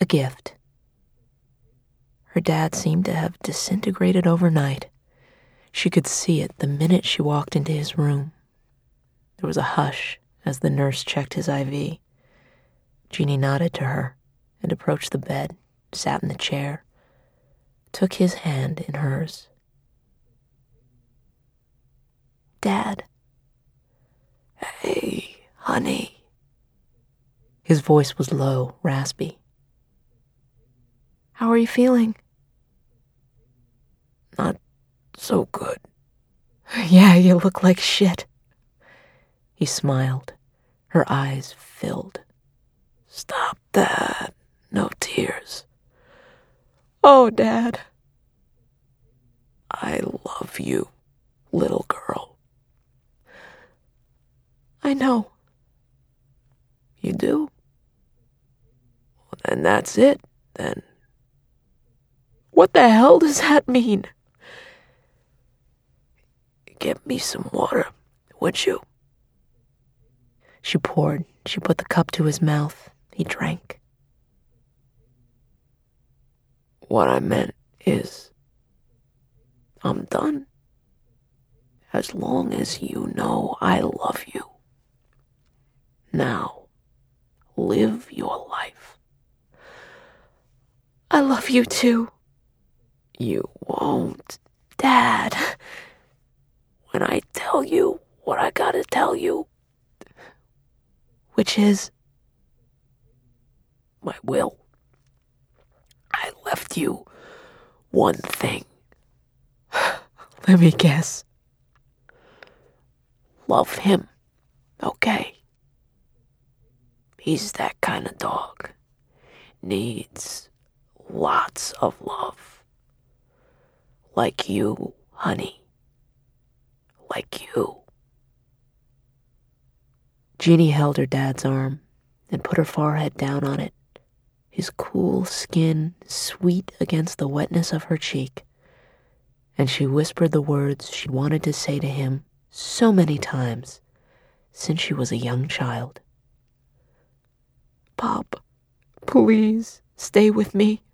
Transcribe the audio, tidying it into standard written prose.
A gift. Her dad seemed to have disintegrated overnight. She could see it the minute she walked into his room. There was a hush as the nurse checked his IV. Jeannie nodded to her and approached the bed, sat in the chair, took his hand in hers. Dad. Hey, honey. His voice was low, raspy. How are you feeling? Not so good. Yeah, you look like shit. He smiled. Her eyes filled. Stop that. No tears. Oh, Dad. I love you, little girl. I know. You do? Well, then that's it, then. What the hell does that mean? Get me some water, would you? She poured. She put the cup to his mouth. He drank. What I meant is, I'm done. As long as you know I love you. Now, live your life. I love you too. You won't, Dad. When I tell you what I gotta tell you. Which is? My will. I left you one thing. Let me guess. Love him, okay? He's that kind of dog. Needs lots of love. Like you, honey. Like you. Jeannie held her dad's arm and put her forehead down on it, his cool skin sweet against the wetness of her cheek, and she whispered the words she wanted to say to him so many times since she was a young child. Pop, please stay with me.